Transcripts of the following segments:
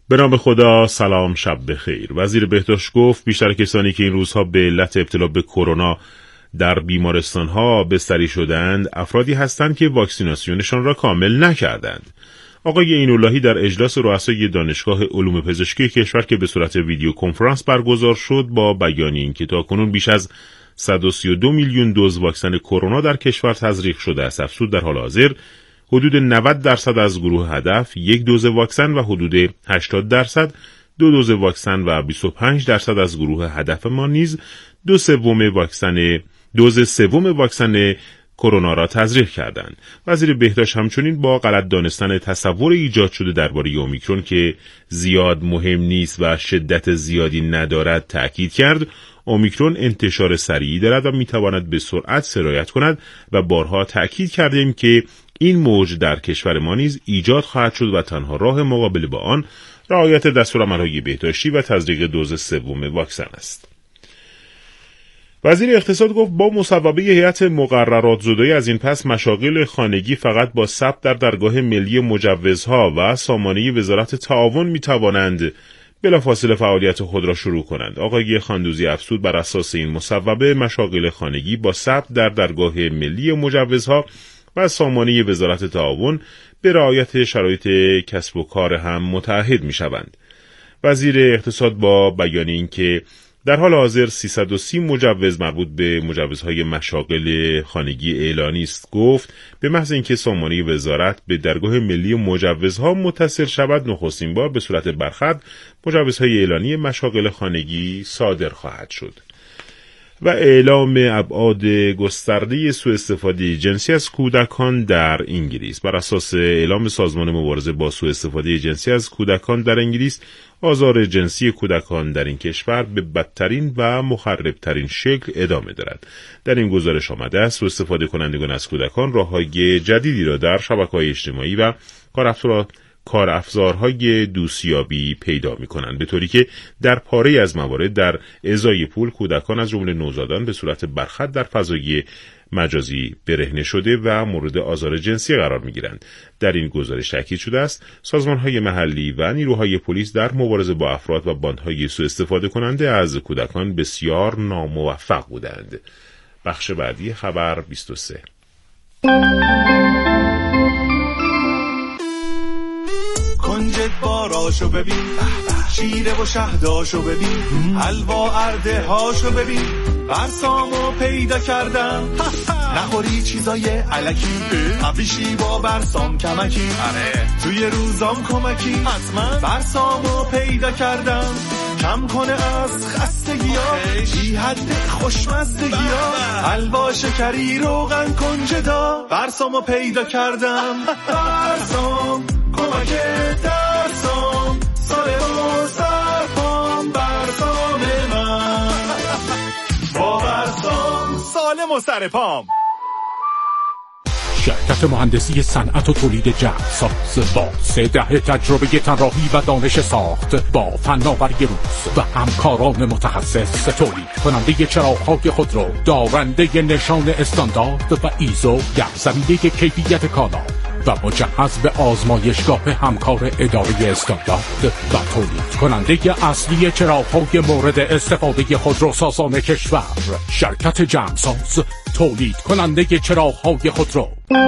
به نام خدا، سلام، شب بخیر. وزیر بهداشت گفت بیشتر کسانی که این روزها به علت ابتلا به کرونا در بیمارستان‌ها بستری شدند افرادی هستند که واکسیناسیونشان را کامل نکردند. آقای این‌اللهی در اجلاس رؤسای دانشگاه علوم پزشکی کشور که به صورت ویدیو کنفرانس برگزار شد با بیان اینکه تاکنون بیش از 132 میلیون دوز واکسن کرونا در کشور تزریق شده است افزود در حال حاضر حدود 90% از گروه هدف یک دوز واکسن و حدود 80% دو دوز واکسن و 25% از گروه هدف ما نیز دوز سوم واکسن کرونا را تزریق کردند. وزیر بهداشت همچنین با غلط دانستن تصور ایجاد شده درباره اومیکرون که زیاد مهم نیست و شدت زیادی ندارد تأکید کرد. اومیکرون انتشار سریعی دارد و میتواند به سرعت سرایت کند و بارها تأکید کردیم که این موج در کشور ما نیز ایجاد خواهد شد و تنها راه مقابله با آن رعایت دستورالعمل‌های بهداشتی و تزریق دوز سوم واکسن است. وزیر اقتصاد گفت با مصوبه هیئت مقررات زدایی از این پس مشاغل خانگی فقط با ثبت در درگاه ملی مجوزها و سامانه وزارت تعاون میتوانند بلافاصله فعالیت خود را شروع کنند. آقای خاندوزی افزود بر اساس این مصوبه مشاغل خانگی با ثبت در درگاه ملی مجوزها و سامانه وزارت تعاون به رعایت شرایط کسب و کار هم متعهد می شوند. وزیر اقتصاد با بیان اینکه در حال حاضر 330 مجوز مربوط به مجوزهای مشاغل خانگی اعلانی است گفت به محض اینکه سامانه وزارت به درگاه ملی مجوزها متصل شود نخستین بار به صورت برخورد مجوزهای اعلانی مشاغل خانگی صادر خواهد شد. و اعلام ابعاد گسترده سوء استفاده جنسی از کودکان در انگلیس. بر اساس اعلام سازمان مبارزه با سوء استفاده جنسی از کودکان در انگلیس، آزار جنسی کودکان در این کشور به بدترین و مخربترین شکل ادامه دارد. در این گزارش آمده است سوء استفاده کنندگان از کودکان راه‌های جدیدی را در شبکه‌های اجتماعی و کارافزارهای دوستیابی پیدا می‌کنند، به طوری که در پاره از موارد در ازای پول کودکان از جمله نوزادان به صورت برخط در فضای مجازی برهنه شده و مورد آزار جنسی قرار می‌گیرند. در این گزارش تاکید شده است سازمان‌های محلی و نیروهای پلیس در مبارزه با افراد و باندهای سوء استفاده کننده از کودکان بسیار ناموفق بودند. بخش بعدی خبر 23. کنجد باراشو ببین، شیره و شهداشو ببین، حلوا ارده هاشو ببین، برسامو پیدا کردم. نخوری چیزای علکی، قویشی با برسام کمکی، توی روزام کمکی، حتما برسامو پیدا کردم. کم کنه از خستگی‌ها، بی حد خوشمزدگی‌ها، حلوا شکری روغن کنجدا، برسامو پیدا کردم. برسام کمک درسام، سال و سرپام، برسام من با برسام سالم و سرپام. شرکت مهندسی صنعت و تولید جهازساز با 3 دهه تجربه طراحی و دانش ساخت با فناوری روز و همکاران متخصص، تولید کننده چراغ‌های خودرو دارنده نشان استاندارد و ایزو در زمینه کیفیت کالا و مجهز به آزمایشگاه همکار اداره استاندارد و تولید کننده اصلی چراغ‌های مورد استفاده خودروسازان کشور. شرکت جمساز، تولید کننده چراغ‌های خودرو.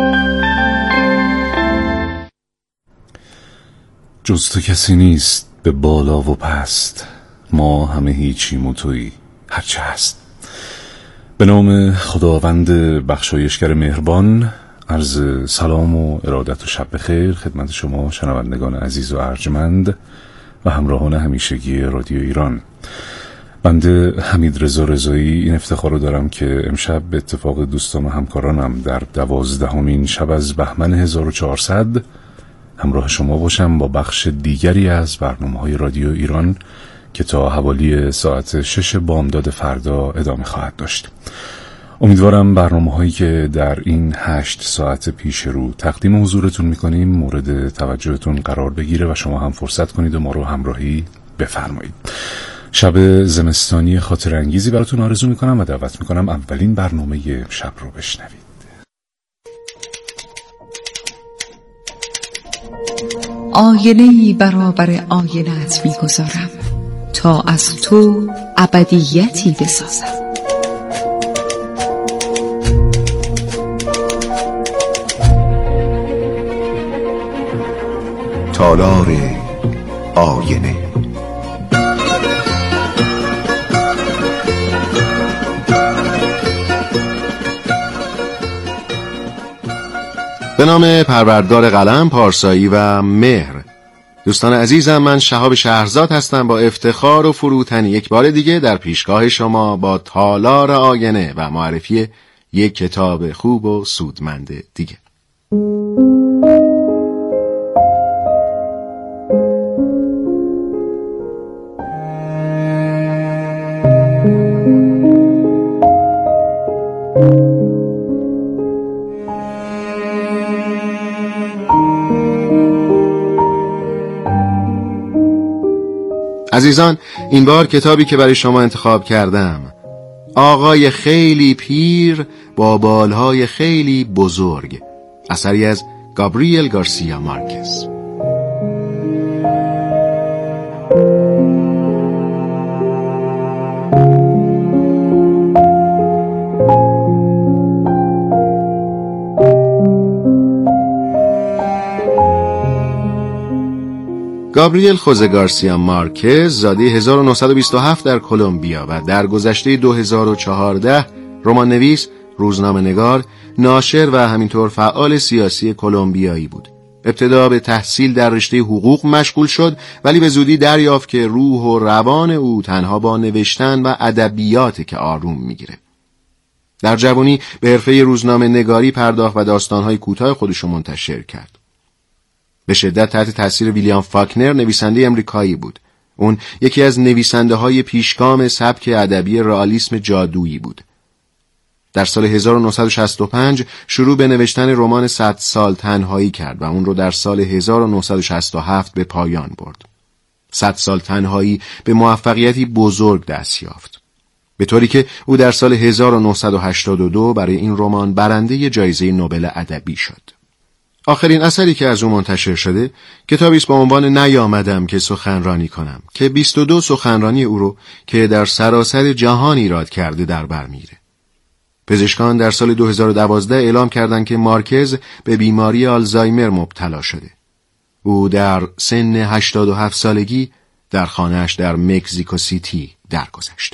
جز تو کسی نیست به بالا و پست، ما همه هیچیم و تویی هرچه هست. به نام خداوند بخشایشگر مهربان، عرض سلام و ارادت و شب بخیر خدمت شما شنوندگان عزیز و ارجمند و همراهان همیشگی رادیو ایران. بنده حمید رضا رضایی این افتخار رو دارم که امشب به اتفاق دوستان و همکارانم در 12مین شب از بهمن 1400 همراه شما باشم با بخش دیگری از برنامه‌های رادیو ایران که تا حوالی ساعت 6 بامداد فردا ادامه خواهد داشت. امیدوارم برنامه‌هایی که در این 8 ساعت پیش رو تقدیم حضورتون می‌کنیم مورد توجهتون قرار بگیره و شما هم فرصت کنید و ما رو همراهی بفرمایید. شب زمستانی خاطر انگیزی براتون آرزو می‌کنم و دعوت می‌کنم اولین برنامه شب رو بشنوید. آینه‌ای برابر آینه‌ات می‌گذارم تا از تو ابدیتی بسازم. تالار آینه. به نام پروردگار قلم، پارسایی و مهر. دوستان عزیزم، من شهاب شهرزاد هستم با افتخار و فروتنی یک بار دیگه در پیشگاه شما با تالار آینه و معرفی یک کتاب خوب و سودمند دیگه. عزیزان، این بار کتابی که برای شما انتخاب کردم آقای خیلی پیر با بالهای خیلی بزرگ، اثری از گابریل گارسیا مارکز. گابریل خوزه گارسیا مارکز زاده 1927 در کلمبیا و در گذشته 2014 رمان نویس، روزنامه نگار، ناشر و همینطور فعال سیاسی کلمبیایی بود. ابتدا به تحصیل در رشته حقوق مشغول شد، ولی به زودی دریافت که روح و روان او تنها با نوشتن و ادبیات که آروم میگیره. در جوانی به حرفه روزنامه نگاری پرداخت و داستانهای کوتاه خودش منتشر کرد. به شدت تحت تاثیر ویلیام فاکنر، نویسنده امریکایی بود. اون یکی از نویسنده‌های پیشگام سبک ادبی رئالیسم جادویی بود. در سال 1965 شروع به نوشتن رمان 100 سال تنهایی کرد و اون رو در سال 1967 به پایان برد. 100 سال تنهایی به موفقیتی بزرگ دست یافت، به طوری که او در سال 1982 برای این رمان برنده جایزه نوبل ادبی شد. آخرین اثری که از او منتشر شده کتابی است با عنوان نیامدم که سخنرانی کنم که 22 سخنرانی او رو که در سراسر جهان ایراد کرده در بر میگیره. پزشکان در سال 2012 اعلام کردند که مارکز به بیماری آلزایمر مبتلا شده. او در سن 87 سالگی در خانه‌اش در مکزیکو سیتی درگذشت.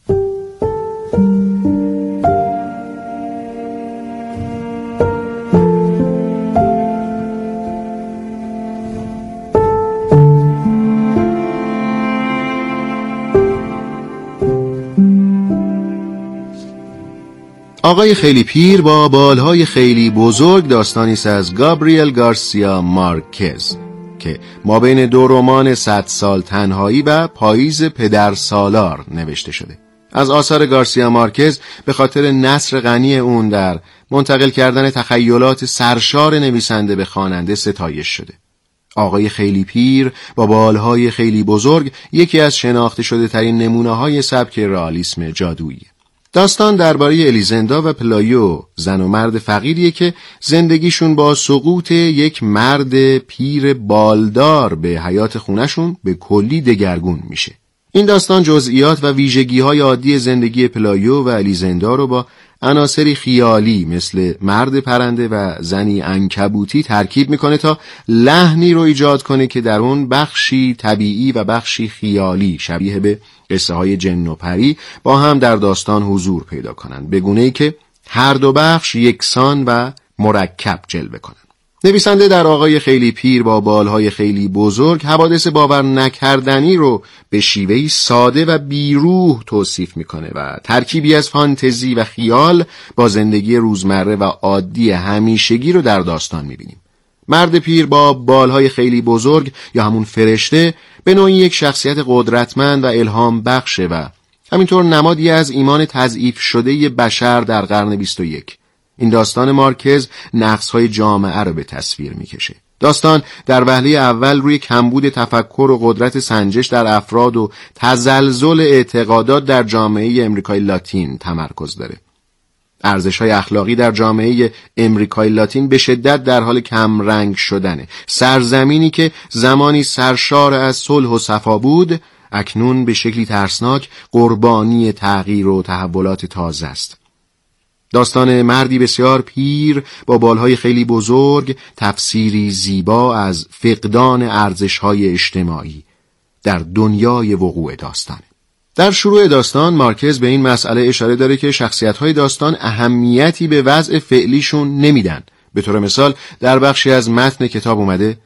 آقای خیلی پیر با بالهای خیلی بزرگ داستانی است از گابریل گارسیا مارکز که مابین دو رمان 100 سال تنهایی و پاییز پدرسالار نوشته شده. از آثار گارسیا مارکز به خاطر نثر غنی اون در منتقل کردن تخیلات سرشار نویسنده به خواننده ستایش شده. آقای خیلی پیر با بالهای خیلی بزرگ یکی از شناخته شده ترین نمونه‌های سبک رئالیسم جادویی. داستان درباره الیزندا و پلایو، زن و مرد فقیریه که زندگیشون با سقوط یک مرد پیر بالدار به حیات خونشون به کلی دگرگون میشه. این داستان جزئیات و ویژگی‌های عادی زندگی پلایو و الیزندا رو با عناصری خیالی مثل مرد پرنده و زنی عنکبوتی ترکیب میکنه تا لحنی رو ایجاد کنه که در اون بخشی طبیعی و بخشی خیالی شبیه به قصه های جن و پری با هم در داستان حضور پیدا کنند، به گونه‌ای که هر دو بخش یکسان و مرکب جلوه کنند. نویسنده در آقای خیلی پیر با بالهای خیلی بزرگ حوادث باور نکردنی رو به شیوهی ساده و بیروح توصیف میکنه و ترکیبی از فانتزی و خیال با زندگی روزمره و عادی همیشگی رو در داستان میبینیم. مرد پیر با بالهای خیلی بزرگ یا همون فرشته به نوعی یک شخصیت قدرتمند و الهام بخشه و همینطور نمادی از ایمان تضعیف شده بشر در قرن 21. این داستان مارکز نقص‌های جامعه رو به تصویر میکشه. داستان در وهله اول روی کمبود تفکر و قدرت سنجش در افراد و تزلزل اعتقادات در جامعه امریکای لاتین تمرکز داره. ارزش‌های اخلاقی در جامعه امریکای لاتین به شدت در حال کمرنگ شدنه. سرزمینی که زمانی سرشار از صلح و صفا بود، اکنون به شکلی ترسناک قربانی تغییر و تحولات تازه است. داستان مردی بسیار پیر با بالهای خیلی بزرگ، تفسیری زیبا از فقدان ارزش‌های اجتماعی در دنیای وقوع داستان. در شروع داستان مارکز به این مسئله اشاره داره که شخصیت‌های داستان اهمیتی به وضع فعلیشون نمیدن. به طور مثال در بخشی از متن کتاب اومده: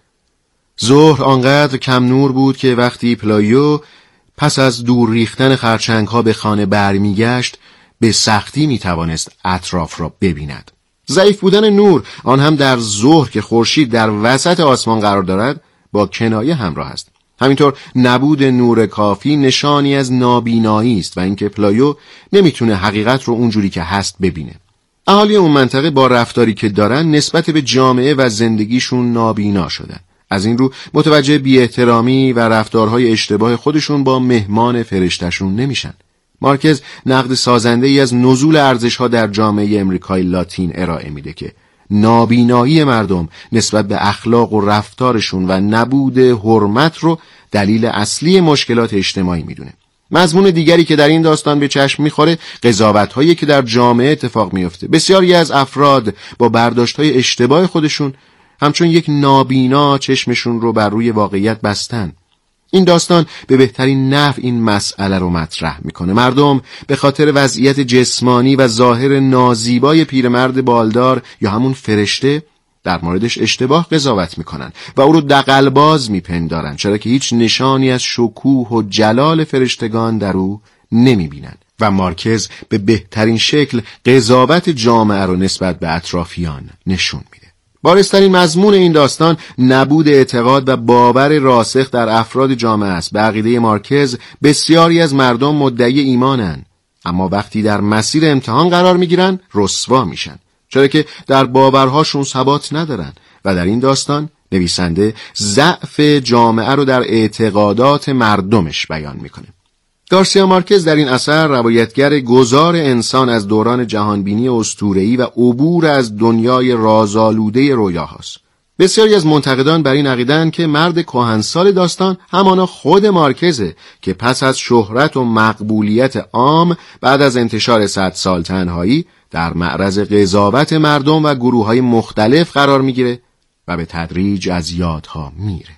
ظهر آنقدر کم نور بود که وقتی پلایو پس از دور ریختن خرچنگ‌ها به خانه برمیگشت، به سختی میتوانست اطراف را ببیند. ضعیف بودن نور، آن هم در ظهر که خورشید در وسط آسمان قرار دارد، با کنایه همراه است. همینطور نبود نور کافی نشانی از نابینایی است و اینکه پلایو نمیتونه حقیقت رو اونجوری که هست ببینه. اهالی اون منطقه با رفتاری که دارن نسبت به جامعه و زندگیشون نابینا شدن. از این رو متوجه بی‌احترامی و رفتارهای اشتباه خودشون با مهمان فرشتشون نمیشن. مارکز نقد سازنده‌ای از نزول ارزش‌ها در جامعه امریکای لاتین ارائه میده که نابینایی مردم نسبت به اخلاق و رفتارشون و نبود حرمت رو دلیل اصلی مشکلات اجتماعی میدونه. مضمون دیگری که در این داستان به چشم میخوره قضاوت‌هایی که در جامعه اتفاق میفته. بسیاری از افراد با برداشت‌های اشتباه خودشون همچون یک نابینا چشمشون رو بر روی واقعیت بستن. این داستان به بهترین نحو این مسئله رو مطرح میکنه. مردم به خاطر وضعیت جسمانی و ظاهر نازیبای پیرمرد بالدار یا همون فرشته در موردش اشتباه قضاوت میکنن و او رو دغل‌باز میپندارن، چرا که هیچ نشانی از شکوه و جلال فرشتگان در او نمیبینن. و مارکز به بهترین شکل قضاوت جامعه رو نسبت به اطرافیان نشون میده. بارزترین مضمون این داستان نبود اعتقاد و باور راسخ در افراد جامعه است. به عقیده مارکز بسیاری از مردم مدعی ایمانن، اما وقتی در مسیر امتحان قرار میگیرن رسوا میشن، چرا که در باورهاشون ثبات ندارن. و در این داستان نویسنده ضعف جامعه رو در اعتقادات مردمش بیان میکنه. گارسیا مارکز در این اثر روایتگر گذار انسان از دوران جهانبینی اسطوره‌ای و عبور از دنیای رازآلوده رویاهاست. بسیاری از منتقدان بر این عقیده‌اند که مرد کهنسال داستان همانا خود مارکزه که پس از شهرت و مقبولیت عام بعد از انتشار 100 سال تنهایی در معرض قضاوت مردم و گروه‌های مختلف قرار میگیره و به تدریج از یادها میره.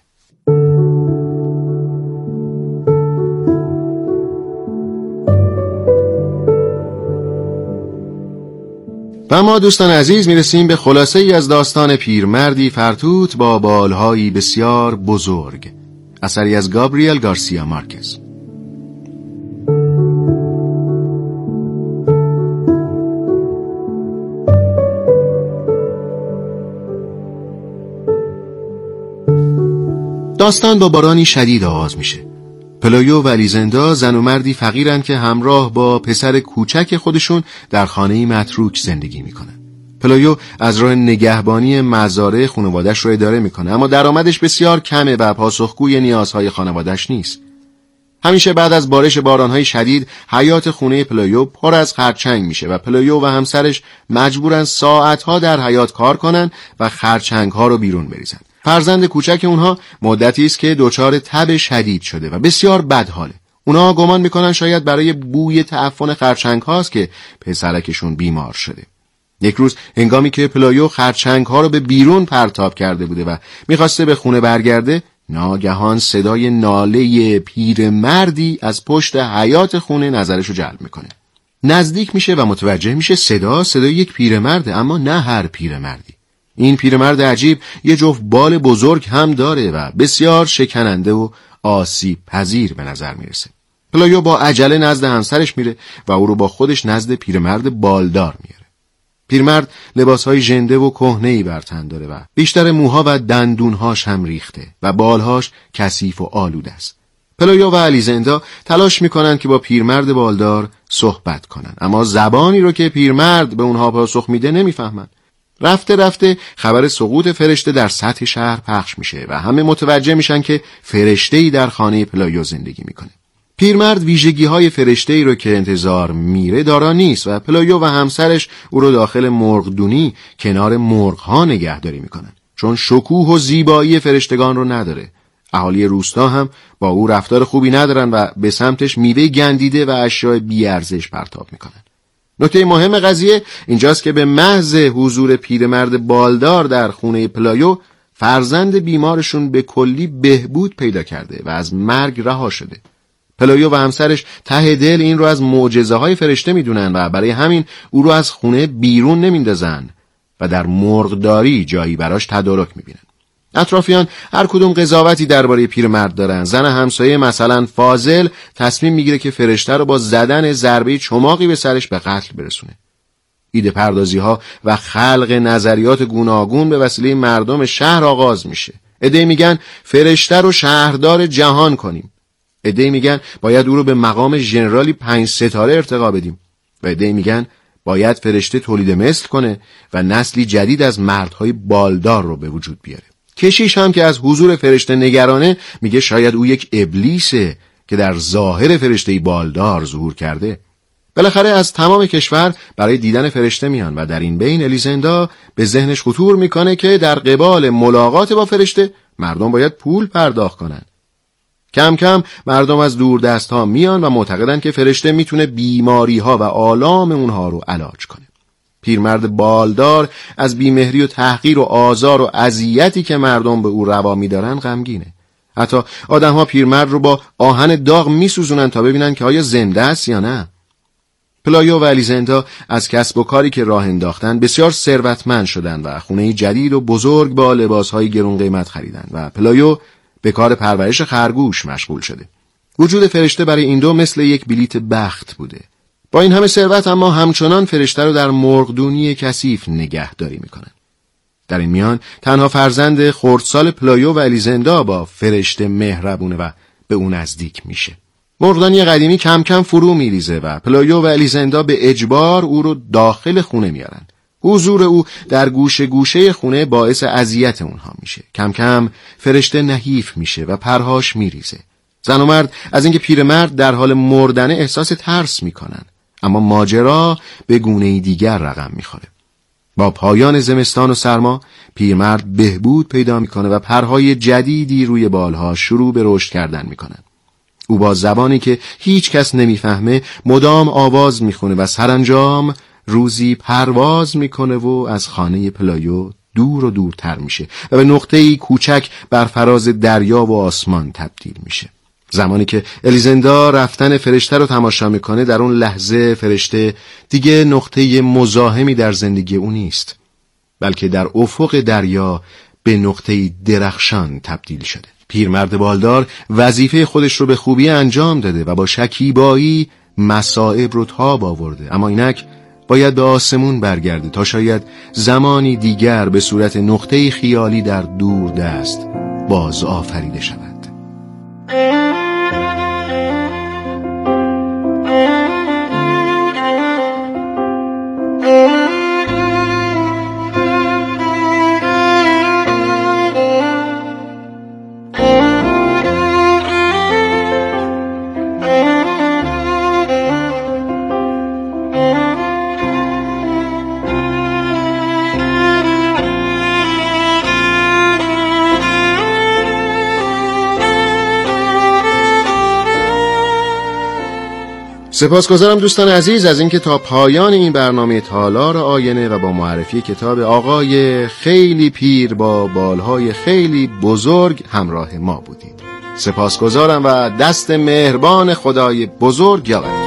و ما دوستان عزیز میرسیم به خلاصه ای از داستان پیرمردی فرتوت با بالهایی بسیار بزرگ، اثری از گابریل گارسیا مارکز. داستان با بارانی شدید آغاز میشه. پلایو و الیزندا زن و مردی فقیرن که همراه با پسر کوچک خودشون در خانه‌ای متروک زندگی میکنن. پلایو از راه نگهبانی مزارع خانواده‌اش رو اداره میکنه، اما درآمدش بسیار کمه و پاسخگوی نیازهای خانواده‌اش نیست. همیشه بعد از بارش بارانهای شدید حیاط خونه پلایو پر از خرچنگ میشه و پلایو و همسرش مجبورن ساعتها در حیاط کار کنن و خرچنگ‌ها رو بیرون بریزن. فرزند کوچک اونها مدتی است که دچار تب شدید شده و بسیار بدحاله. اونها گمان میکنن شاید برای بوی تعفن خرچنگ هاست که پسرکشون بیمار شده. یک روز هنگامی که پلایو خرچنگ ها رو به بیرون پرتاب کرده بوده و میخواسته به خونه برگرده، ناگهان صدای ناله پیرمردی از پشت حیاط خونه نظرش رو جلب میکنه. نزدیک میشه و متوجه میشه صدای یک پیرمرده، اما نه هر پیرمردی. این پیرمرد عجیب یه جفت بال بزرگ هم داره و بسیار شکننده و آسیب پذیر به نظر میرسه. پلایو با عجله نزد همسرش میره و او رو با خودش نزد پیرمرد بالدار میاره. پیرمرد لباسهای ژنده و کهنه‌ای بر تن داره و بیشتر موها و دندونهاش هم ریخته و بالهاش کثیف و آلوده است. پلایو و الیزندا تلاش میکنن که با پیرمرد بالدار صحبت کنن، اما زبانی رو که پیرمرد به اونها پاسخ میده نمیفهمن. رفته رفته خبر سقوط فرشته در سطح شهر پخش میشه و همه متوجه میشن که فرشته‌ای در خانه پلایو زندگی میکنه. پیرمرد ویژگی‌های فرشته‌ای رو که انتظار میره دارا نیست و پلایو و همسرش او رو داخل مرغدونی کنار مرغ‌ها نگهداری میکنن، چون شکوه و زیبایی فرشتگان رو نداره. اهالی روستا هم با او رفتار خوبی ندارن و به سمتش میوه گندیده و اشیاء بی‌ارزش پرتاب میکنن. نکته مهم قضیه اینجاست که به محض حضور پیرمرد بالدار در خونه پلایو، فرزند بیمارشون به کلی بهبود پیدا کرده و از مرگ رها شده. پلایو و همسرش ته دل این رو از معجزه‌های فرشته میدونن و برای همین او رو از خونه بیرون نمیندازن و در مرغداری جایی براش تدارک میبینن. اطرافیان هر کدوم قضاوتی درباره پیرمرد دارن. زن همسایه مثلا فاضل تصمیم میگیره که فرشته رو با زدن ضربه چماقی به سرش به قتل برسونه. ایده پردازی ها و خلق نظریات گوناگون به وسیله مردم شهر آغاز میشه. عده‌ای میگن فرشته رو شهردار جهان کنیم، عده‌ای میگن باید او رو به مقام ژنرالی 5 ستاره ارتقا بدیم و عده‌ای میگن باید فرشته تولید مثل کنه و نسلی جدید از مردهای بالدار رو به وجود بیاره. کشیش هم که از حضور فرشته نگرانه میگه شاید او یک ابلیسه که در ظاهر فرشته بالدار ظهور کرده. بالاخره از تمام کشور برای دیدن فرشته میان و در این بین الیزندا به ذهنش خطور میکنه که در قبال ملاقات با فرشته مردم باید پول پرداخت کنن. کم کم مردم از دور دست ها میان و معتقدن که فرشته میتونه بیماری ها و آلام اونها رو علاج کنه. پیرمرد بالدار از بیمهری و تحقیر و آزار و اذیتی که مردم به او روا میدارن غمگینه. حتی آدم‌ها پیرمرد رو با آهن داغ میسوزونن تا ببینن که آیا زنده است یا نه. پلایو و الیزندا از کسب و کاری که راه انداختن بسیار ثروتمند شدن و خونه‌ای جدید و بزرگ با لباس‌های گران قیمت خریدن و پلایو به کار پرورش خرگوش مشغول شده. وجود فرشته برای این دو مثل یک بلیت بخت بوده. با این همه ثروت اما همچنان فرشته رو در مرغدونی کثیف نگهداری میکنن. در این میان تنها فرزند خردسال پلایو و الیزندا با فرشته مهربونه و به اون نزدیک میشه. مرغدانی قدیمی کم کم فرو میریزه و پلایو و الیزندا به اجبار او رو داخل خونه میارن. حضور او در گوشه گوشه خونه باعث اذیت اونها میشه. کم کم فرشته نحیف میشه و پرهاش میریزه. زن و مرد از اینکه پیرمرد در حال مردن احساس ترس میکنن، اما ماجرا به گونه‌ای دیگر رقم میخوره. با پایان زمستان و سرما پیرمرد بهبود پیدا میکنه و پرهای جدیدی روی بالها شروع به رشد کردن میکنن. او با زبانی که هیچ کس نمیفهمه مدام آواز میخونه و سرانجام روزی پرواز میکنه و از خانه پلایو دور و دورتر میشه و به نقطه‌ای کوچک بر فراز دریا و آسمان تبدیل میشه. زمانی که الیزندا رفتن فرشته رو تماشا میکنه، در اون لحظه فرشته دیگه نقطه مزاحمی در زندگی اون نیست، بلکه در افق دریا به نقطه درخشان تبدیل شده. پیرمرد بالدار وظیفه خودش رو به خوبی انجام داده و با شکیبایی مصائب رو تاب آورده، اما اینک باید به آسمون برگرده تا شاید زمانی دیگر به صورت نقطه خیالی در دور دست باز آفریده شود. سپاسگزارم دوستان عزیز از اینکه تا پایان این برنامه تالار آینه و با معرفی کتاب آقای خیلی پیر با بالهای خیلی بزرگ همراه ما بودید. سپاسگزارم و دست مهربان خدای بزرگ یاد.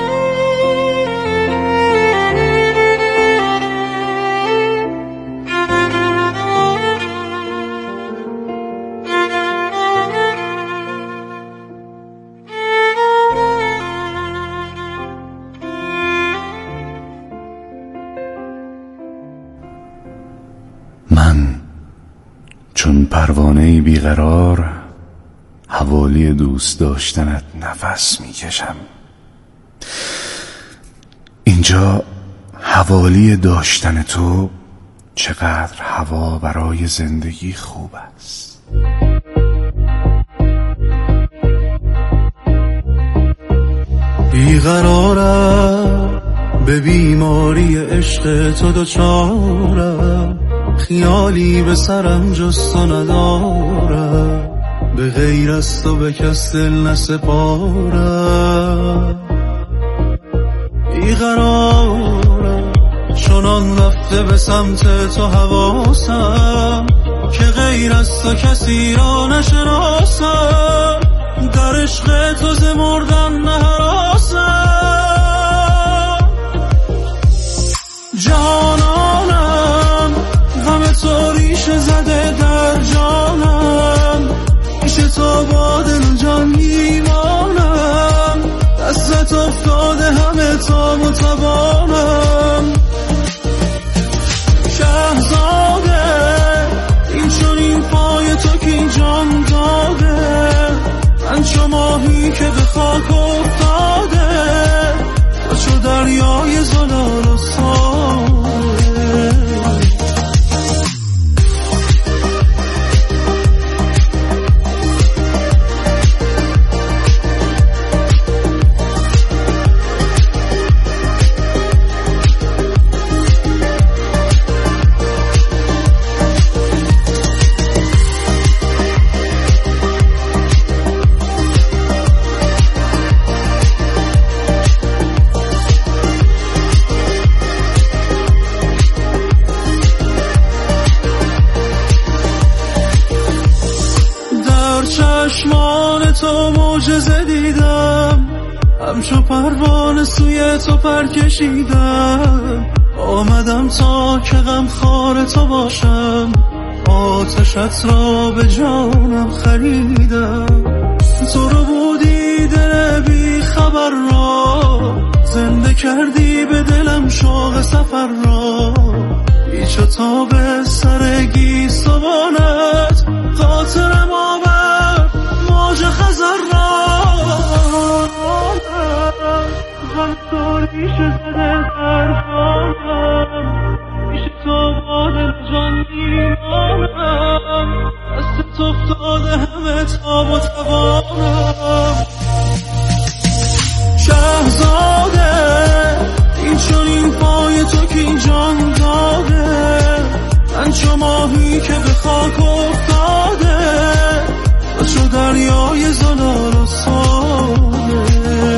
من چون پروانه‌ای بیقرار حوالی دوست داشتنت نفس میکشم. اینجا حوالی داشتن تو چقدر هوا برای زندگی خوب است. بیقرارم به بیماری عشق تو دوچارم، خیالی به سرم جز تو ندارم، به غیر از تو به کس دل نسپارم. بیقرارم چنان رفته به سمت تو حواسم که غیر از تو کسی را نشناسم، در عشق تو ز مردن نهراسم. جانانم غم تو ریشه زده در جانم، پیش تو با دل جان میمانم، دستت افتاده همه تا متوانم. شهزاده این چون این پای تو که این جان داده، من چو ماهی که به خاک افتاده، تو چو دریای زلال و ساده. چشمان تو معجزه دیدم، همچو پروانه سوی تو پر کشیدم، آمدم تا که غم خوار تو باشم، آتشت را به جانم خریدم. تو رو بودی دل بی خبر را، زنده کردی به دلم شوق سفر را، پیچ و تاب سر گیسوانت خاطرم آورد موج خزر را. غم تو ریشه زده در جانم، پیش تو با دل جان میمانم، دست افتاده همه تا متوانم. شهزاده این چون این پای تو که این جان داده، من چو ماهی که به خاک افتاده، تو چو دریای زلال و ساده.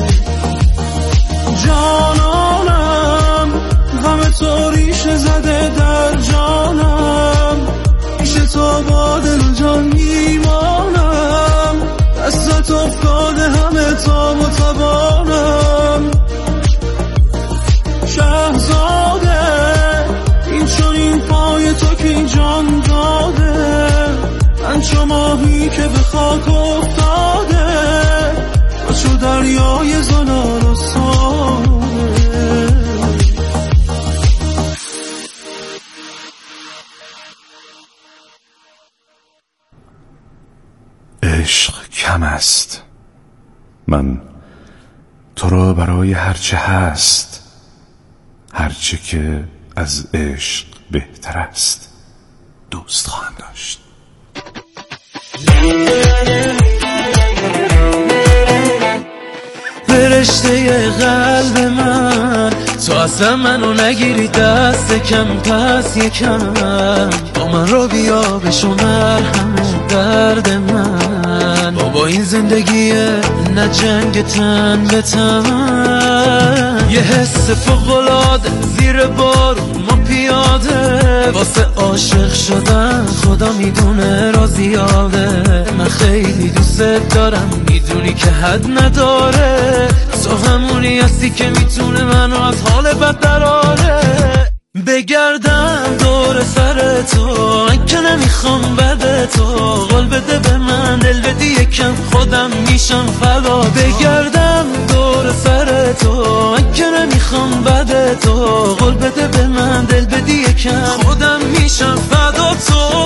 جانانم غم تو ریشه زده در جانم، پیش تو با دل جان میمانم، دستت افتاده همه تا متوانم. شهزاده این چون این پای تو که این جان داده، من چو ماهی که به خاک افتاده، تو چو دریای زلال و ساده. عشق کم است، من تو را برای هرچه هست، هرچه که از عشق بهتر است دوست خواهم داشت. فرشته قلب من، تو اصلا منو نگیری دست کم، پس یکم با من رو بیا بشمر همه درد من. بابا این زندگیه نه جنگ تن به تن، یه حس فوق‌العاده زیر بارون ما پیاده، واسه عاشق شدن خدا میدونه را زیاده. من خیلی دوست دارم میدونی که حد نداره، تو همونی هستی که میتونه منو از حال بد دراره. بگردم دور سر تو من که نمیخوام بده تو، قول بده به من دل بدی یکم خودم میشم فدا. بگردم دور سر تو من که نمیخوام بده تو، قول بده به من دل بدی یکم خودم میشم فدا تو.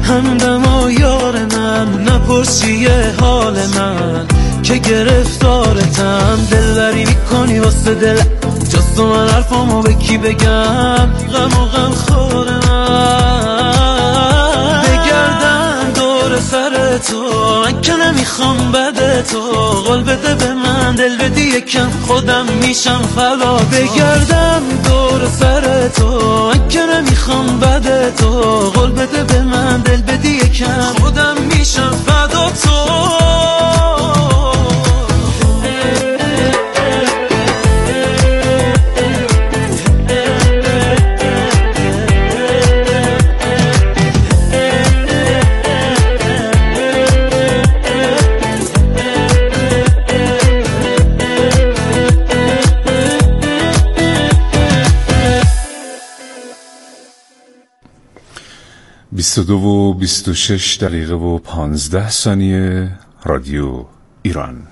همدم و یار من، نپرسی حال من که گرفتارتم. دلبری میکنی واسه دل جست و من حرفامو به کی بگم؟ غم و غم خور من بگردم دور سر تو، من که نمیخوام بده تو. قول بده به من دل بدی یکم خودم میشم فدا. بگردم دور سر تو، من که نمیخوام بده تو. قول بده به من دل بدی یکم خودم میشم فدا تو. بیست و 26 دقیقه و 15 ثانیه. رادیو ایران.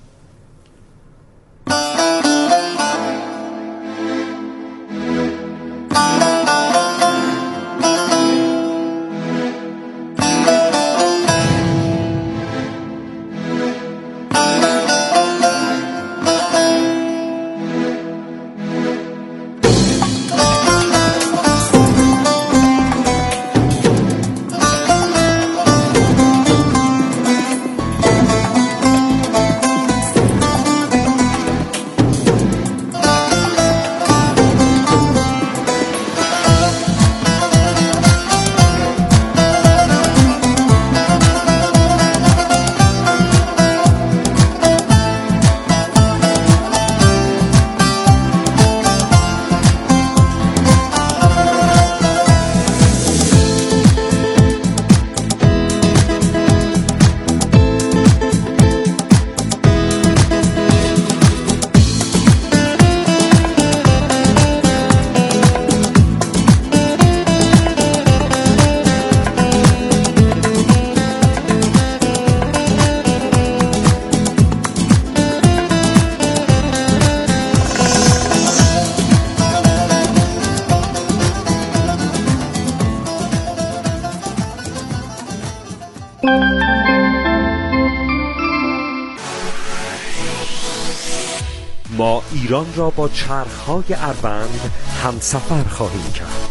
ما ایران را با چرخهای اروند همسفر خواهیم کرد.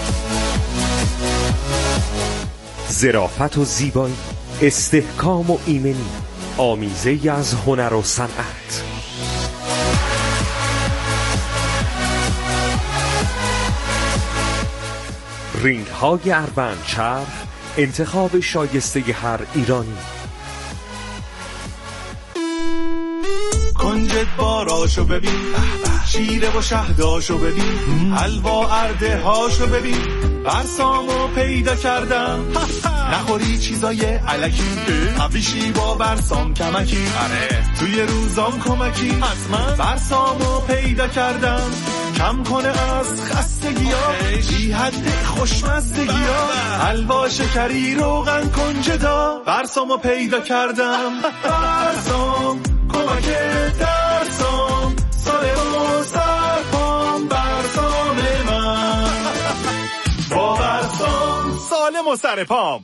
ظرافت و زیبایی، استحکام و ایمنی، آمیزه‌ای از هنر و صنعت. رینگ های اروند چرخ، انتخاب شایسته هر ایرانی. کنجد باراشو ببین، شیره و شهداشو ببین، حلوا ارده هاشو ببین، برسامو پیدا کردم. نخوری چیزای علکی، ابریشی با برسام کمکی، توی روزام کمکی. حتما برسامو پیدا کردم، کم کنه از خستگی‌ها، بی حد خوشمزدگی‌ها. حلوا شکری روغن کنجدا، برسامو پیدا کردم. برسام کمک درسام، ساله و سرپام، برسام من با برسام سالم و سرپام.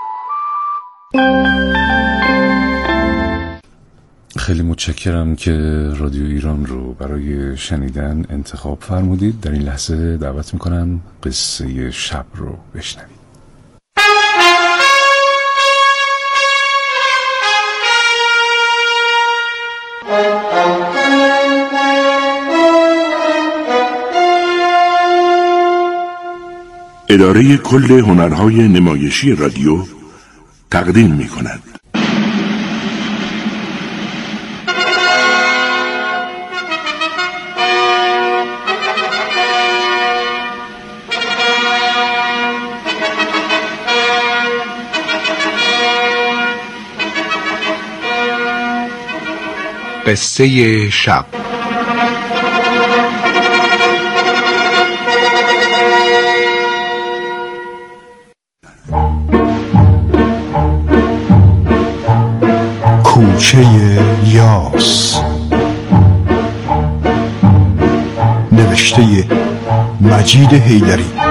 خیلی متشکرم که رادیو ایران رو برای شنیدن انتخاب فرمودید. در این لحظه دعوت میکنم قصه شب رو بشنوید. اداره کل هنرهای نمایشی رادیو تقدیم می‌کند. قصه شب. کوچه یاس، نوشته مجید حیدری.